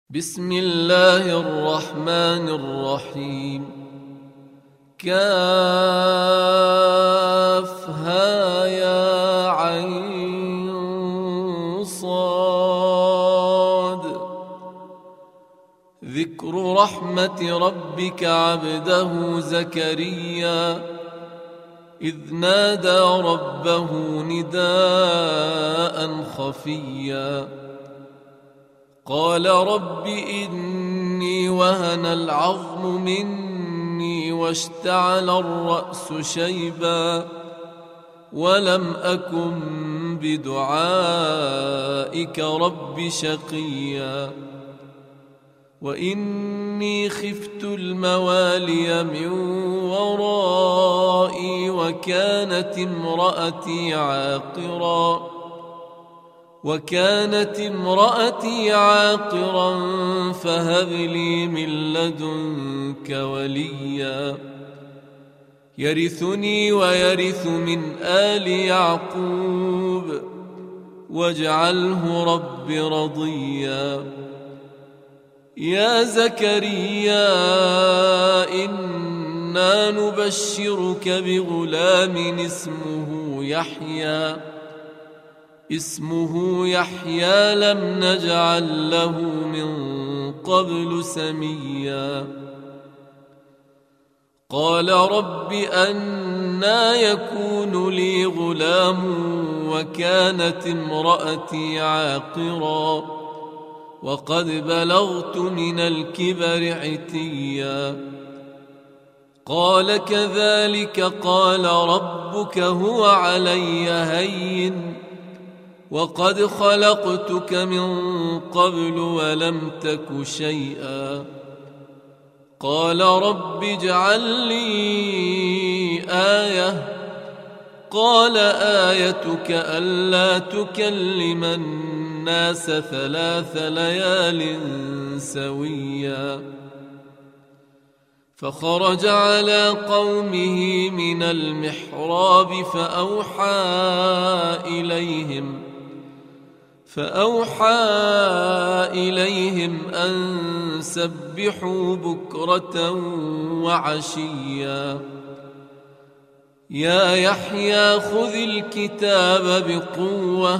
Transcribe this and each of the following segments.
بسم الله الرحمن الرحيم. كافها يا عين صاد. ذكر رحمة ربك عبده زكريا إذ نادى ربه نداء خفيا قال رب إني وهن العظم مني واشتعل الرأس شيبا ولم أكن بدعائك رب شقيا وإني خفت الموالي من ورائي وكانت امرأتي عاقرا فهب لي من لدنك وليا يرثني ويرث من آل يعقوب واجعله رب رضيا. يا زكريا إنا نبشرك بغلام اسمه يحيى لم نجعل له من قبل سميا. قال رب أنى يكون لي غلام وكانت امرأتي عاقرا وقد بلغت من الكبر عتيا. قال كذلك قال ربك هو علي هين وقد خلقتك من قبل ولم تك شيئا. قال رب اجعل لي آية. قال آيتك ألا تكلم الناس 3 ليال سويا. فخرج على قومه من المحراب فأوحى إليهم أن سبحوا بكرة وعشيا. يا يحيى خذ الكتاب بقوة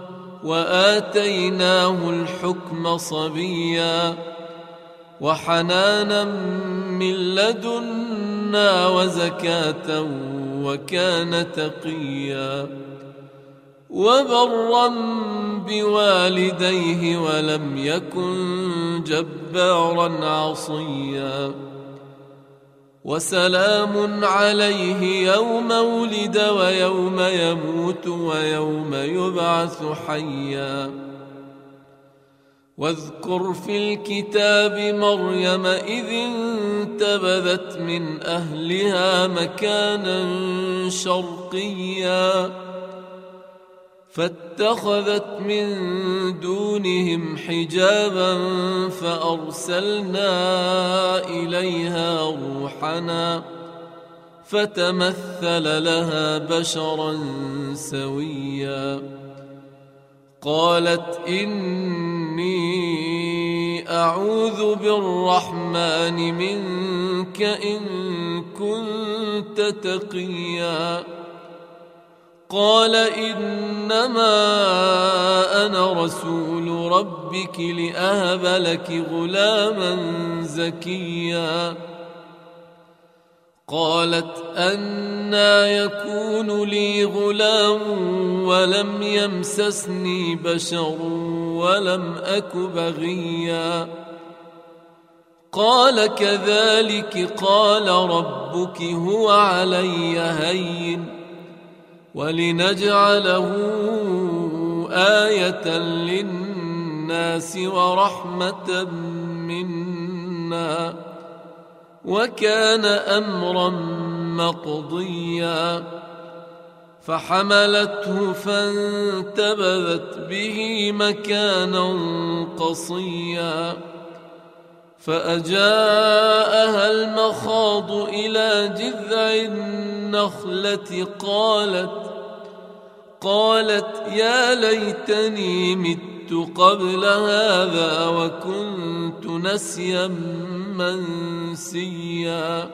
وآتيناه الحكم صبيا وحنانا من لدنا وزكاة وكان تقيا وبرا بوالديه ولم يكن جبارا عصيا. وسلام عليه يوم ولد ويوم يموت ويوم يبعث حيا. واذكر في الكتاب مريم إذ انتبذت من أهلها مكانا شرقيا فاتخذت من دونهم حجابا فأرسلنا إليها روحنا فتمثل لها بشرا سويا. قالت إني أعوذ بالرحمن منك إن كنت تقيا. قال إنما أنا رسول ربك لأهب لك غلاما زكيا. قالت أنى يكون لي غلام ولم يمسسني بشر ولم أك بغيا. قال كذلك قال ربك هو علي هين ولنجعله آية للناس ورحمة منا وكان أمرا مقضيا. فحملته فانتبذت به مكانا قصيا فأجاءها المخاض إلى جذع النخلة قالت يا ليتني مت مت قبل هذا وكنت نسيا منسيا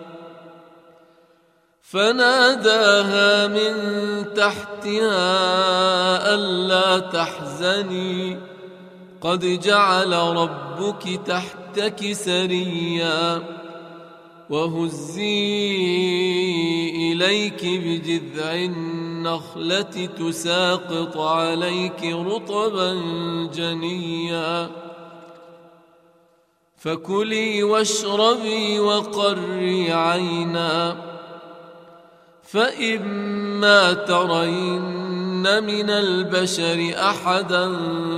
فناداها من تحتها ألا تحزني قد جعل ربك تحتك سريا وهزي إليك بجذع النخلة تساقط عليك رطبا جنيا فكلي واشربي وقري عينا فإما ترين من البشر أحدا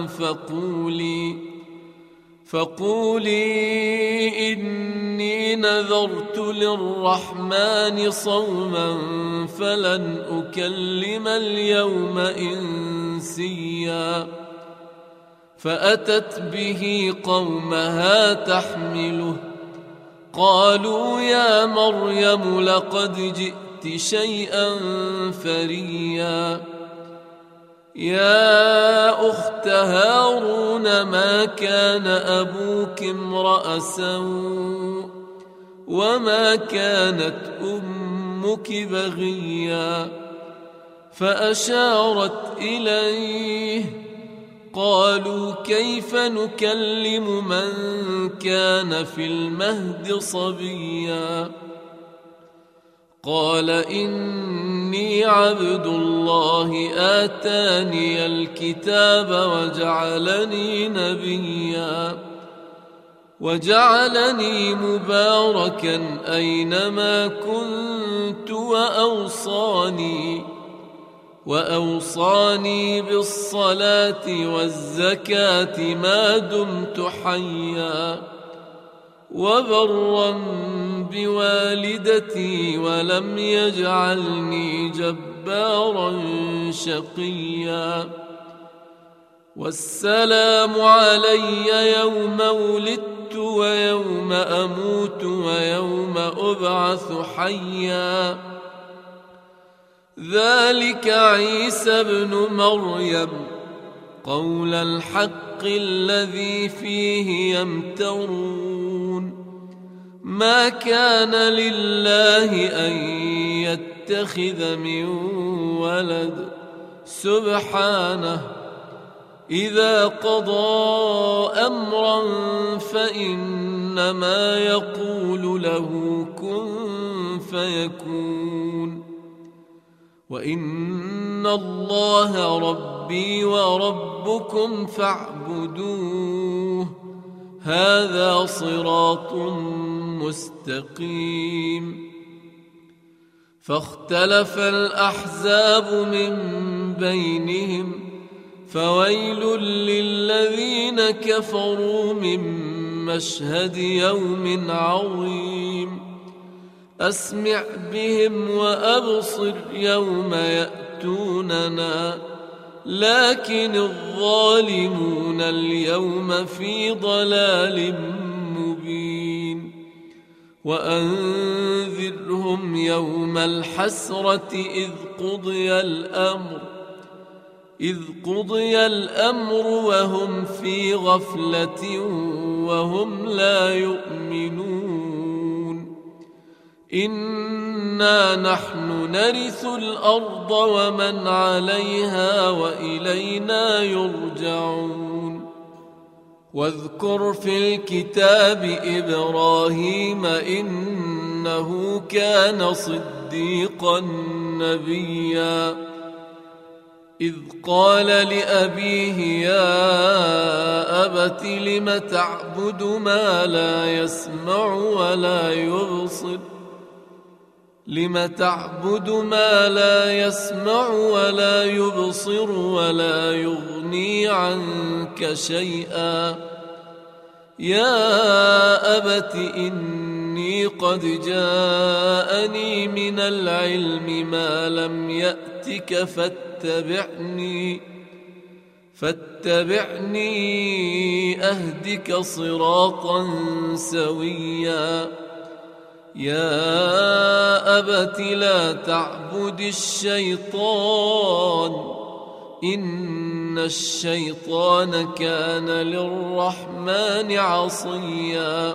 فقولي إني نذرت للرحمن صوما فلن أكلم اليوم إنسيا فأتت به قومها تحمله قالوا يا مريم لقد جئت شيئا فريا يا أخت هارون ما كان أبوك امرأ سوء وما كانت أمك بغيا فأشارت إليه قالوا كيف نكلم من كان في المهد صبيا قال إني عبد الله آتاني الكتاب وجعلني نبيا وجعلني مباركا أينما كنت وأوصاني بالصلاة والزكاة ما دمت حيا وبرا بوالدتي ولم يجعلني جبارا شقيا والسلام علي يوم ولدت ويوم أموت ويوم أبعث حيا ذلك عيسى ابن مريم قول الحق الذي فيه يمترون ما كان لله أن يتخذ من ولد سبحانه إذا قضى أمرا فإنما يقول له كن فيكون وإن الله ربي وربكم فاعبدوه هذا صراط مستقيم فاختلف الأحزاب من بينهم فويل للذين كفروا من مشهد يوم عظيم أسمع بهم وأبصر يوم يأتوننا لكن الظالمون اليوم في ضلال مبين وأنذرهم يوم الحسرة إذ قضي الأمر وهم في غفلة وهم لا يؤمنون إنا نحن نرث الأرض ومن عليها وإلينا يرجعون واذكر في الكتاب إبراهيم إنه كان صديقا نبيا إذ قال لأبيه يا أبت لم تعبد ما لا يسمع ولا يبصر ولا يبصر ولا يغني عنك شيئا يا أبت إني قد جاءني من العلم ما لم يأتك فاتبعني أهدك صراطا سويا يا أبت لا تعبد الشيطان إن إن الشيطان كان للرحمن عصيا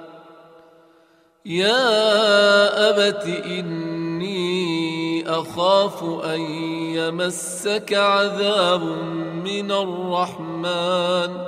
يا أبت إني أخاف أن يمسك عذاب من الرحمن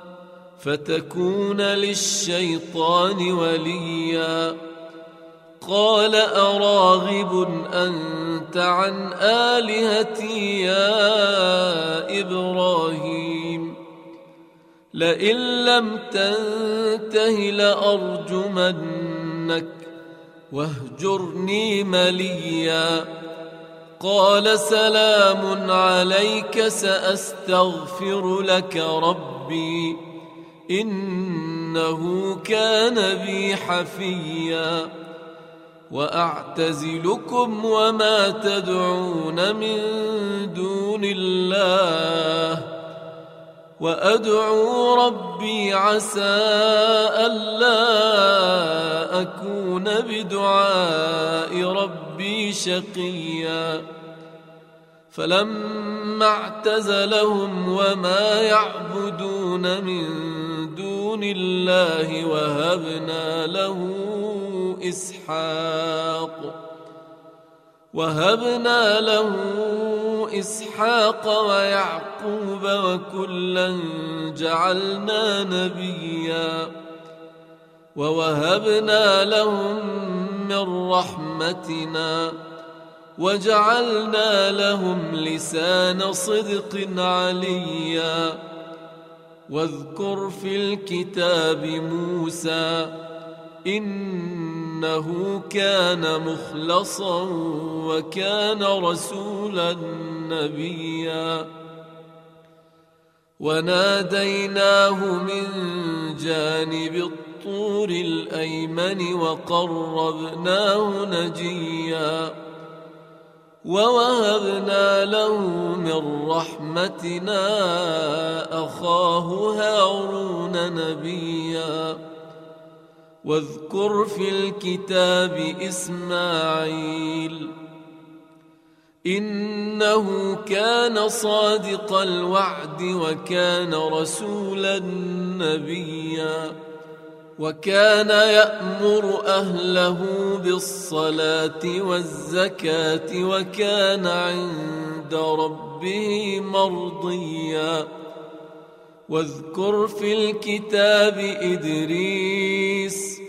فتكون للشيطان وليا قال أراغب أنت عن آلهتي يا إبراهيم لئن لم تنته لأرجمنك واهجرني مليا قال سلام عليك سأستغفر لك ربي إنه كان بي حفيا وأعتزلكم وما تدعون من دون الله وأدعو ربي عسى ألا أكون بدعاء ربي شقيا فلما اعتزلهم وما يعبدون من دون الله وهبنا له إسحاق ويعقوب وكلا جعلنا نبيا ووهبنا لهم من رحمتنا وجعلنا لهم لسان صدق عليا واذكر في الكتاب موسى إنه كان مخلصا وكان رسولا نبيا وناديناه من جانب الطور الأيمن وقربناه نجيا ووهبنا له من رحمتنا أخاه هارون نبيا واذكر في الكتاب إسماعيل إنه كان صادق الوعد وكان رسولا نبيا وكان يأمر أهله بالصلاة والزكاة وكان عند ربه مرضيا واذكر في الكتاب إدريس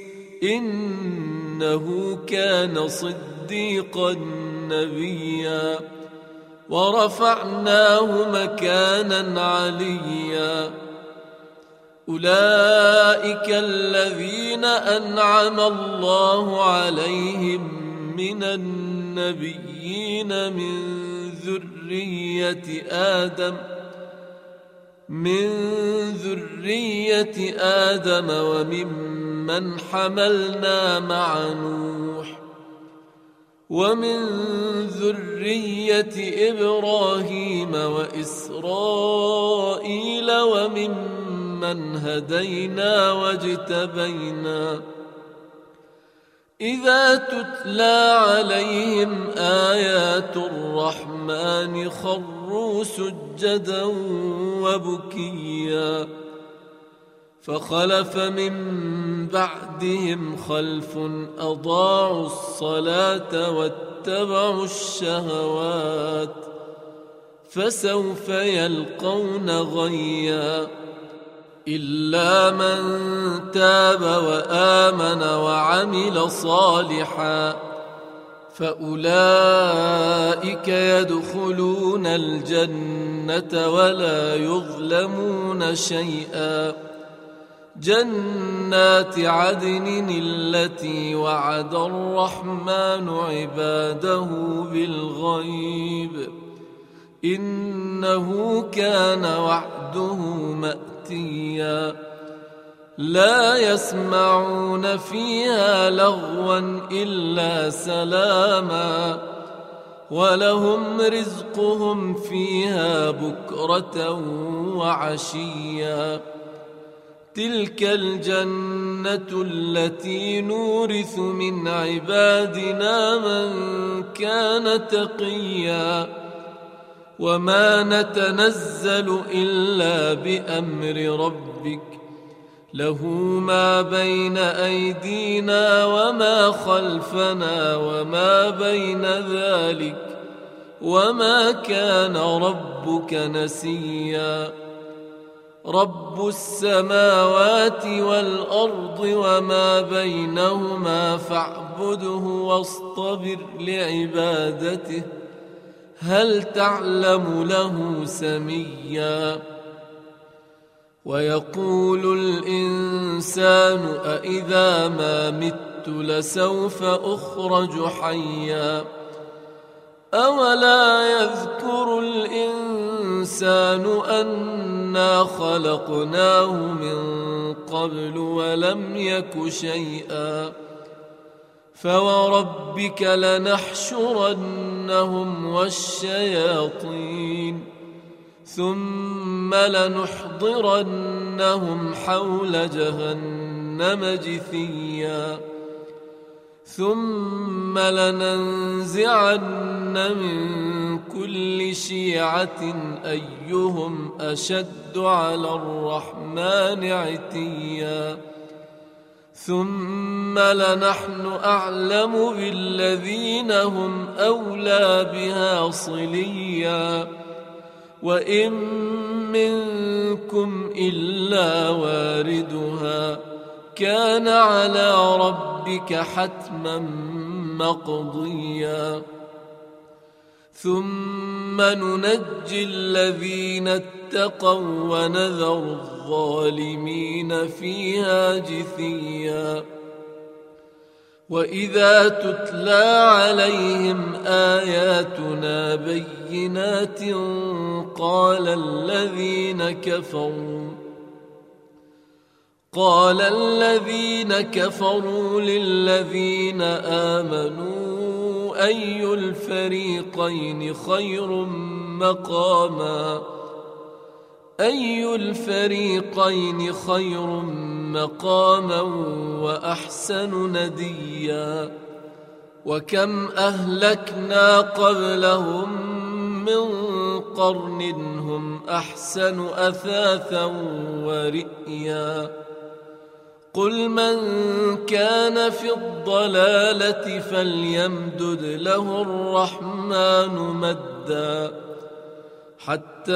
إنه كان صديقا نبيا ورفعناه مكانا عليا أولئك الذين أنعم الله عليهم من النبيين من ذرية آدم وممن حملنا مع نوح ومن ذرية إبراهيم وإسرائيل وممن هدينا واجتبينا إذا تتلى عليهم آيات الرحمن خروا سجدا وبكيا فخلف من بعدهم خلف أضاعوا الصلاة واتبعوا الشهوات فسوف يلقون غيا إلا من تاب وآمن وعمل صالحا فأولئك يدخلون الجنة ولا يظلمون شيئا جنات عدن التي وعد الرحمن عباده بالغيب إنه كان وعده مأتيا لا يسمعون فيها لغوا إلا سلاما ولهم رزقهم فيها بكرة وعشيا تلك الجنة التي نورث من عبادنا من كان تقيا وما نتنزل إلا بأمر ربك له ما بين أيدينا وما خلفنا وما بين ذلك وما كان ربك نسيا رب السماوات والأرض وما بينهما فاعبده واصطبر لعبادته هل تعلم له سميا ويقول الإنسان أإذا ما مت لسوف أخرج حيا أولا يذكر الإنسان أنا خلقناه من قبل ولم يك شيئا فوربك لنحشرنهم والشياطين ثم لنحضرنهم حول جهنم جثيا ثم لننزعن من كل شيعة أيهم أشد على الرحمن عتيا ثم لنحن أعلم بالذين هم أولى بها صليا وإن منكم إلا واردها كان على ربك حتما مقضيا ثم ننجي الذين اتقوا ونذر الظالمين فيها جثيا وإذا تتلى عليهم آياتنا بينات قال الذين كفروا للذين آمنوا أي الفريقين خير مقاما وأحسن نديا وكم أهلكنا قبلهم من قرن هم أحسن أثاثا ورئيا قل من كان في الضلالة فليمدد له الرحمن مدا حتى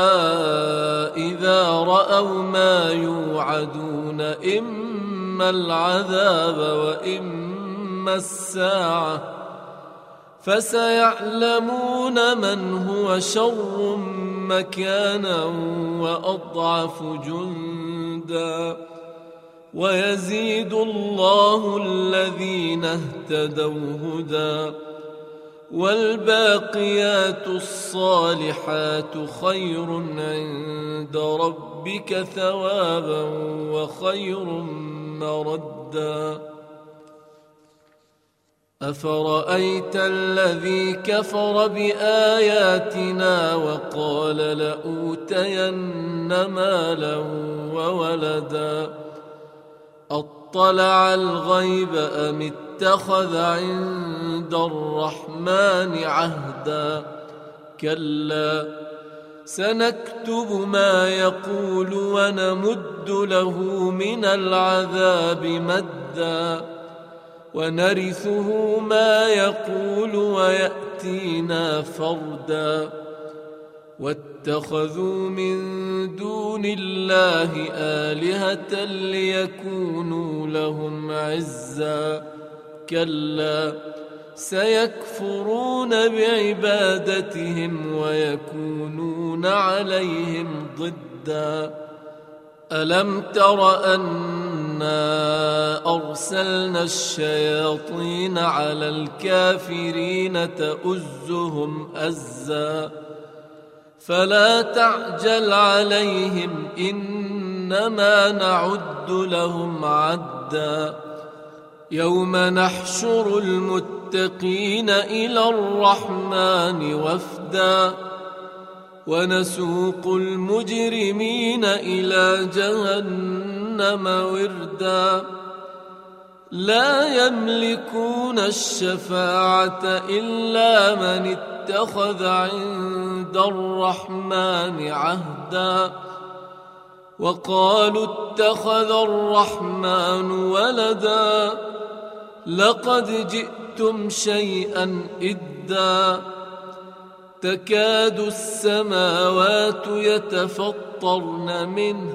إذا رأوا ما يوعدون إما العذاب وإما الساعة فسيعلمون من هو شر مكانا وأضعف جندا ويزيد الله الذين اهتدوا هدى والباقيات الصالحات خير عند ربك ثوابا وخير مردا أفرأيت الذي كفر بآياتنا وقال لأوتين مالا وولدا أطلع الغيب أم اتخذ عند الرحمن عهدا كلا سنكتب ما يقول ونمد له من العذاب مدا ونرثه ما يقول ويأتينا فردا واتخذوا من دون الله آلهة ليكونوا لهم عزا كلا سيكفرون بعبادتهم ويكونون عليهم ضدا ألم تر أنا أرسلنا الشياطين على الكافرين تؤزهم أزا فلا تعجل عليهم إنما نعد لهم عدا يوم نحشر المتقين إلى الرحمن وفدا ونسوق المجرمين إلى جهنم وردا لا يملكون الشفاعة إلا من اتخذ عند الرحمن عهدا وقالوا اتخذ الرحمن ولدا لقد جئتم شيئا إدا تكاد السماوات يتفطرن منه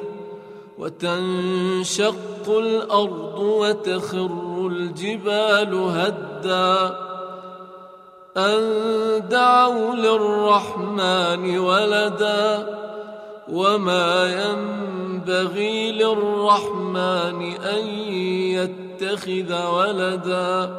وتنشق الأرض وتخر الجبال هدا أن دعوا للرحمن ولدا وما ينبغي للرحمن أن يتخذ ولدا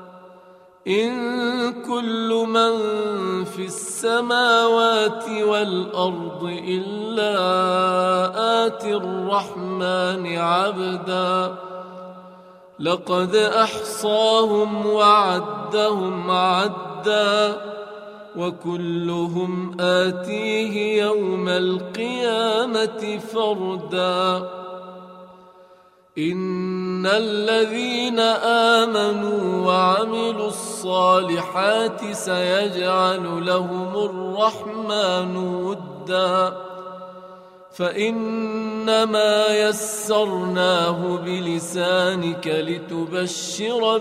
إن كل من في السماوات والأرض إلا آتي الرحمن عبدا لقد أحصاهم وعدهم عدا وكلهم آتيه يوم القيامة فردا إن الذين آمنوا وعملوا الصالحات سيجعل لهم الرحمن ودا فإنما يسرناه بلسانك لتبشر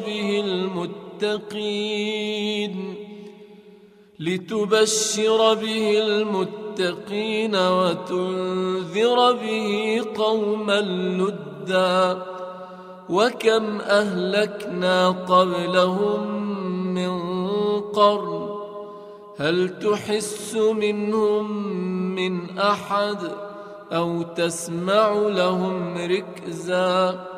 به المتقين وتنذر به قوما لدا وكم أهلكنا قبلهم من قرن هل تحس منهم من أحد أو تسمع لهم ركزا